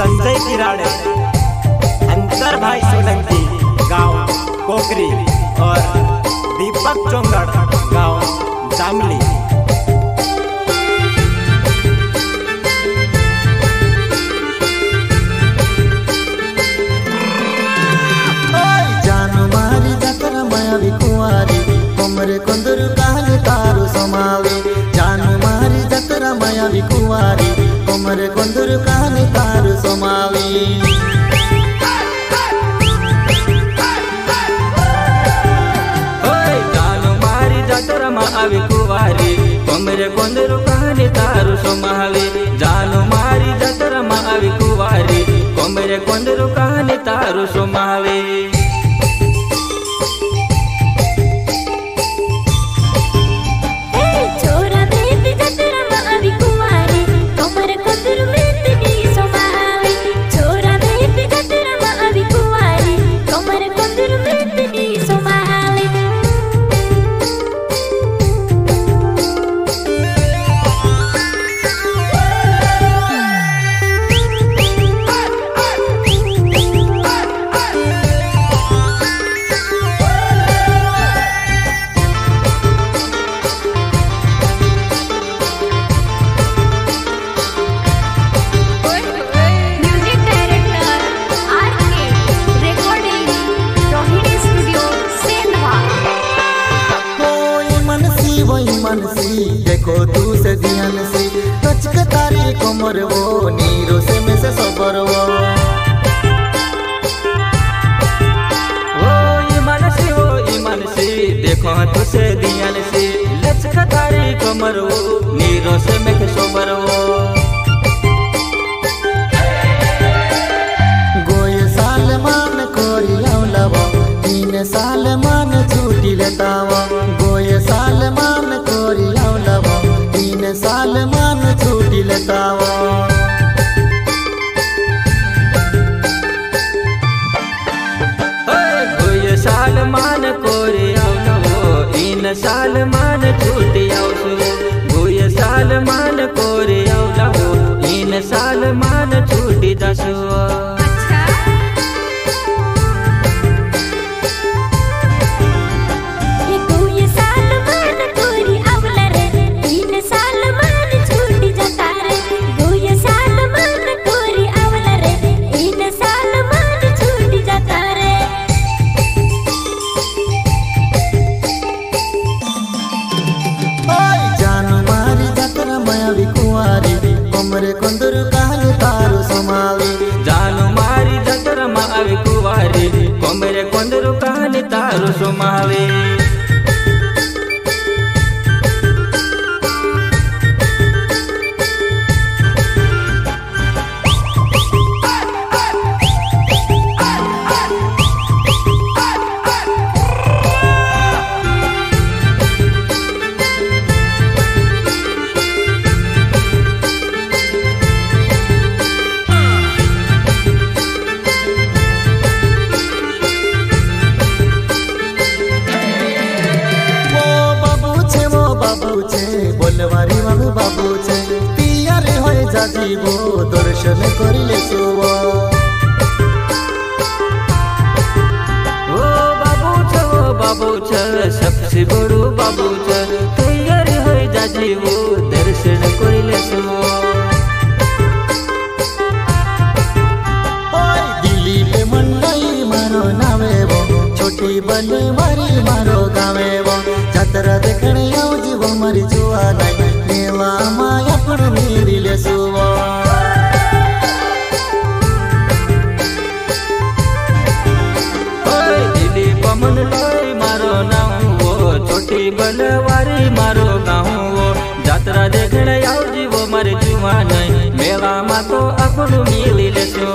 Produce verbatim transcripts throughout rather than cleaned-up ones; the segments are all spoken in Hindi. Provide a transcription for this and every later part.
संजय किराड़े, अंतर भाई सोलंकी गांव कोकरी और दीपक चोंगड़ गांव जामली। जानु मारी जतर मायावी कुंवारी कोमरे कुंदरू कहानी तारू समावी। जानु मारी जतर मायावी कुंवारी कोमरे कुंदरू कहानी तारू समावी। अవి కువారి కొమరే కొందరు కహాని తారు సోమావి। జాను మారి జతర మా అవి కువారి కొమరే కొందరు కహాని తారు సోమావి। देखो तू से ध्यान से कचक तारी कोमर वो नीरो से में से सबर वो ओ ईमान से ओ ईमान से देखो तू से ध्यान से लचक तारी कोमर वो नीरो से में के सबर वो। गोय साल मान कोरी औलवा तीन साल मान छूटी लेतावा। गोय साल मान कोरी औलवा तीन साल मान छूटी लेतावा। गोय साल मान कोरी औलवो तीन साल मान छूटी आवसो। गोय साल मान कोरी औलवो तीन साल मान छूटी दसो। कोमरे कुंदरू कहानी तारू समावी। जानु मारी जतर मा अవి कुवारी कोमरे कुंदरू कहानी तारू समावी। बोलवारी बाबू बाबू छे पियारे होय जाजीबो दर्शन करिले सुबो। ओ बाबू छे ओ बाबू छे सबसे बड़ो बाबू छे तैयारी होय जाजीबो दर्शन करिले सुबो। ओय दिल्ली पे मंडई मारो नावे वो छोटी बने मारी मारो गावे वो जात्रा देखने आओ जीवो मरी जुआ नहीं मेला माया पर मेरी ले सुवा। ओए दिल्ली पमन लाई मारो नाऊ वो छोटी बलवारी मारो गाँव वो जात्रा देखने आओ जीवो मरी जुआ नहीं मेला मा तो अपन मिली ले सो।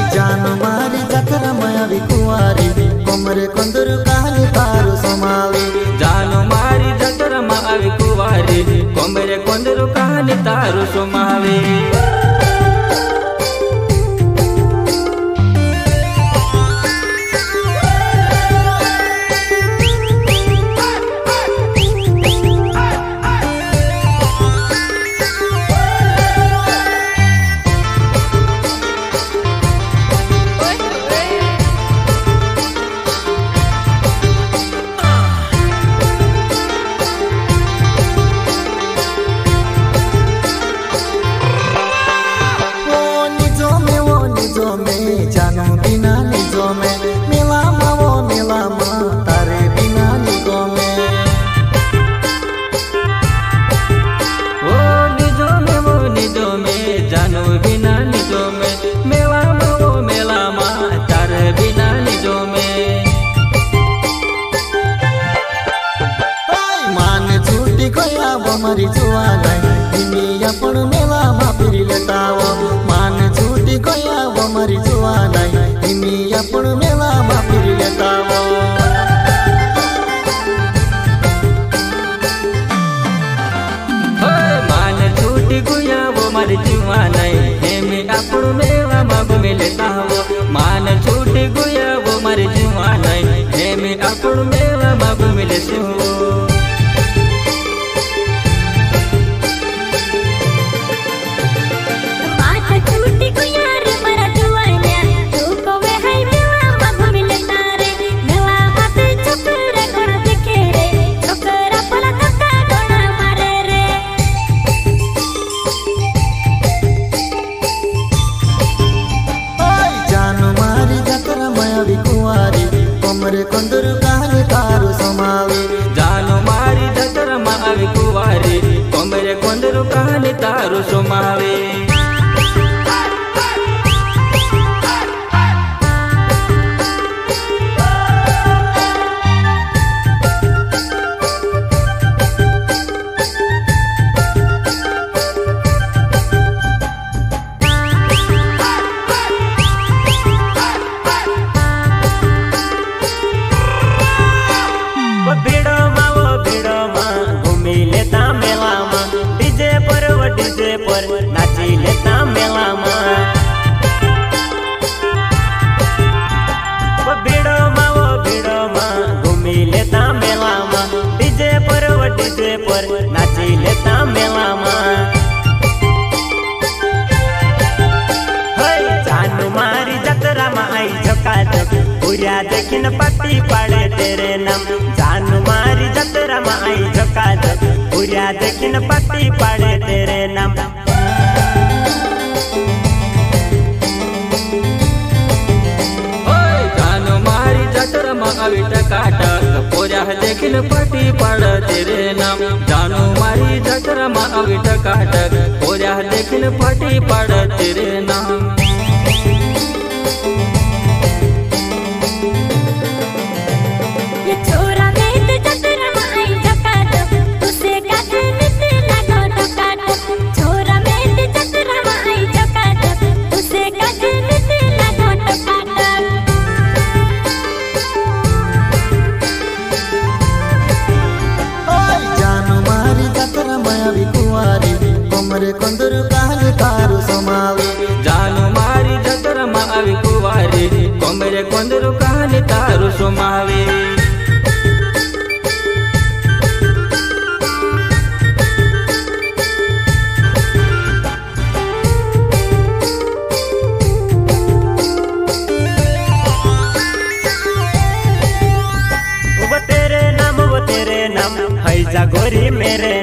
कोमरे कुंदरू कहानी तारू समावी। કંદરું કહાની તારું સુમાવે जानो बिना निजो में मिला मा वो मिला मा तारे बिना निजो में ओ निजो में वो निजो में जानो बिना निजो में मिला मा वो मिला मा तारे बिना निजो में मान झूठी कोया वो मरी जुआ नहीं दुनिया पण मेला मा फिर लेता वो मान झूठी कोया वो मरी जुआ नहीं दुनिया पण मेला मा फिर लेता वो मान झूठी कोया वो मरी जुआ नहीं हेमी आपण मेला मा घूमी लेता वो मान झूठी कोया वो मरी जुआ नहीं हेमी आपण मेला मा घूमी लेते हो कोमरे कंदर कहानी तारू समावे जानो मारी जतर मा आवी कुवारी कोमरे कंदर कहानी तारू समावे पर नाची लेता मेला में वो भीड़ो में वो भीड़ो में घूमी लेता मेला में डीजे पर वो डीजे पर नाची लेता मेला में जानू मारी जतरा में आई झका झक पूरा देखिन पट्टी पड़े तेरे नाम जानू मारी जतरा में आई झका झक पूरा देखिन पट्टी पड़े तेरे नाम जानू मारी जतरा में आई झका झक पूरा देखिन पट्टी पड़े तेरे नाम जानू मारी जतरा में आई झका झक पूरा देखिन पट्टी पड़े तेरे नाम कोमरे कंदर कहानी तारू समावे जानो मारी जतर मा आवी कुवारी कोमरे कंदर कहानी तारू समावे वो तेरे नाम वो तेरे नाम है जागोरी मेरे